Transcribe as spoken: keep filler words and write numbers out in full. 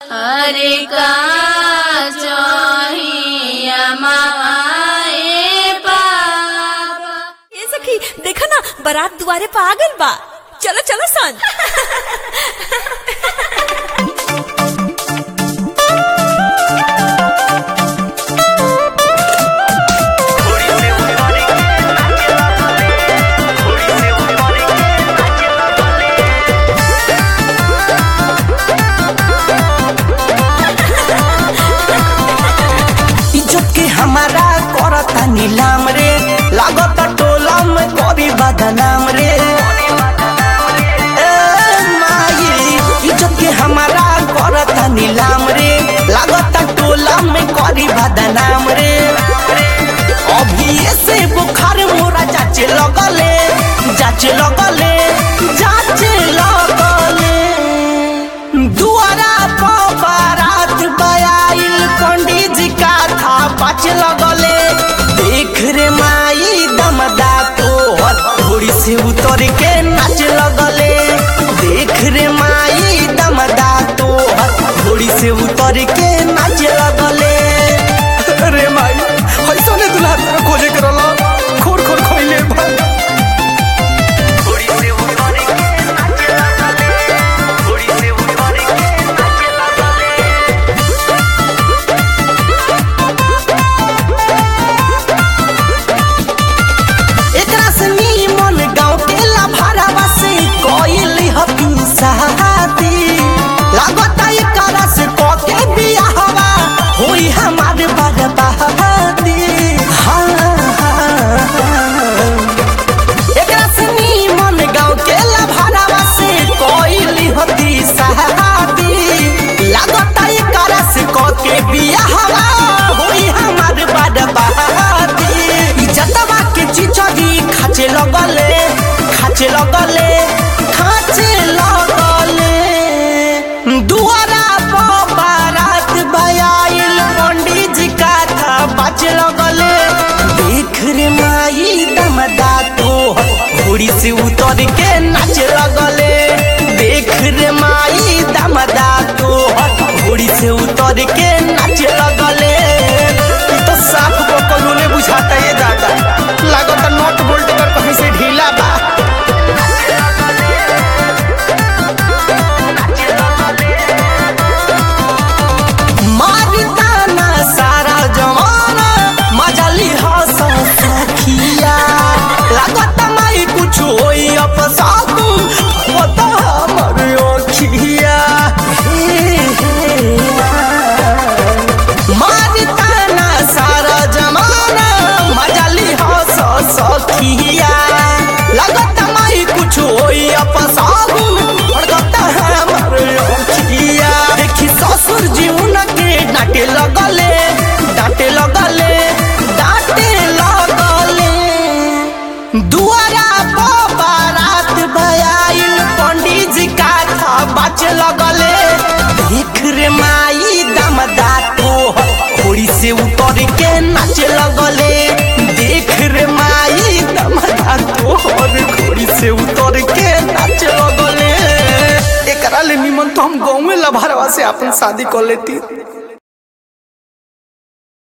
अरे का चाहिए माए पापा। ये सखी देखा ना बारात दुआरे पे आ गइल बा। चलो चलो सन। हमारा करता नीलाम रे लागता टोला में करी बदनाम रे ए माई इज्जत के हमारा करता नीलाम रे लागता टोला में करी बदनाम रे अभी से बुखार मोरा जाचे लगले जाचे लगले जाचे लगले दुआरा पर बारात बयाइल पंडित जी का था पाँच लगले देख रे माई दमदा तोहर घोड़ी से उतर के नाच लगले देख रे माई दमदा तोहर घोड़ी से उतर के नाच लगले रे माई ऐसा ने दुल्हा तेरा खोजे करला खोर खोर खोइले भाई हमारे बर्बादी मन गाँव के लभारावा से कोई होती शादी लागता से के बियाहवा होई हमारे बर्बादी इज्जतवा के चिचड़ी खाचे लगले खाचे लगले खाचे लगले दुआरा पर बारात बयाइल पंडित जी का था बाच लगले देख रे माई दमदा तोहर घोड़ी से उतर के नाच लगले देख रे माई दमदा तोहर घोड़ी से उतर के नाच लगले तो साफ बकलो ने बुझाता ये दादा लागत नॉट बोल्ट कर कहीं से ढीला बा डांटे लगले डांटे लगले डांटे लगले दुआरा पर बारात बयाइल पंडित जी का था बाच लगले देख रे माई दमदा तोहर घोड़ी से उतर के नाच लगले देख रे माई दमदा तोहर घोड़ी से उतर के नाच लगले एकरा ले निमन तो हम गाँव में लभारवा से अपन शादी कर लेती।